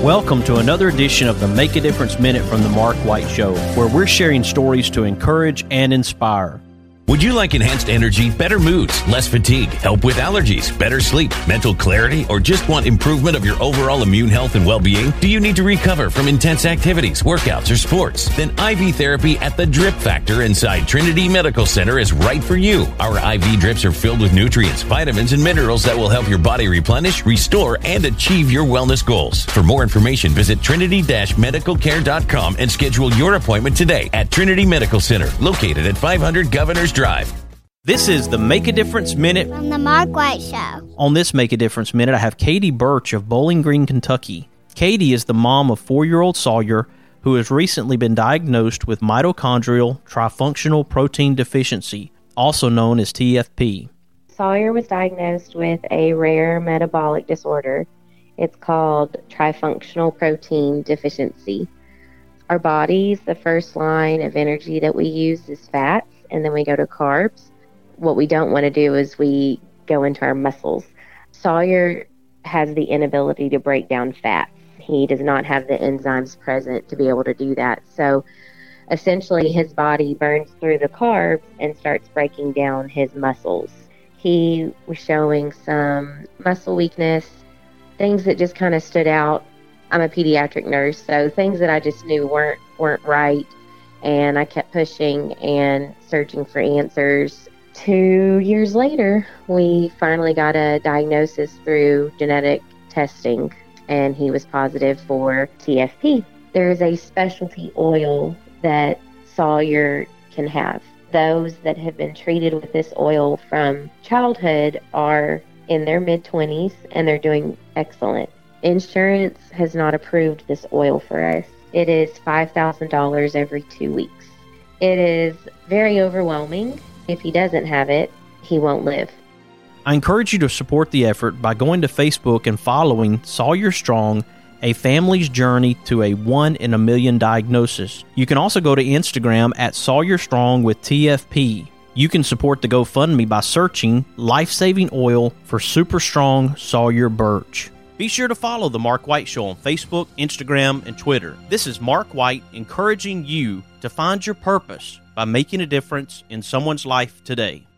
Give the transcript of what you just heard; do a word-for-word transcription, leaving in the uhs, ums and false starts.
Welcome to another edition of the Make a Difference Minute from the Mark White Show, where we're sharing stories to encourage and inspire. Would you like enhanced energy, better moods, less fatigue, help with allergies, better sleep, mental clarity, or just want improvement of your overall immune health and well-being? Do you need to recover from intense activities, workouts, or sports? Then I V therapy at the Drip Factor inside Trinity Medical Center is right for you. Our I V drips are filled with nutrients, vitamins, and minerals that will help your body replenish, restore, and achieve your wellness goals. For more information, visit trinity dash medical care dot com and schedule your appointment today at Trinity Medical Center, located at five hundred Governors Drive. This is the Make a Difference Minute from the Mark White Show. On this Make a Difference Minute, I have Katie Birch of Bowling Green, Kentucky. Katie is the mom of four-year-old Sawyer, who has recently been diagnosed with mitochondrial trifunctional protein deficiency, also known as T F P. Sawyer was diagnosed with a rare metabolic disorder. It's called trifunctional protein deficiency. Our bodies, the first line of energy that we use is fats, and then we go to carbs. What we don't want to do is we go into our muscles. Sawyer has the inability to break down fats. He does not have the enzymes present to be able to do that. So essentially his body burns through the carbs and starts breaking down his muscles. He was showing some muscle weakness, things that just kind of stood out. I'm a pediatric nurse, so things that I just knew weren't weren't right. And I kept pushing and searching for answers. Two years later, we finally got a diagnosis through genetic testing, and he was positive for T F P. There is a specialty oil that Sawyer can have. Those that have been treated with this oil from childhood are in their mid-twenties, and they're doing excellent. Insurance has not approved this oil for us. It is five thousand dollars every two weeks. It is very overwhelming. If he doesn't have it, he won't live. I encourage you to support the effort by going to Facebook and following Sawyer Strong, a family's journey to a one in a million diagnosis. You can also go to Instagram at Sawyer Strong with T F P. You can support the GoFundMe by searching Life-Saving Oil for Super Strong Sawyer Birch. Be sure to follow The Mark White Show on Facebook, Instagram, and Twitter. This is Mark White encouraging you to find your purpose by making a difference in someone's life today.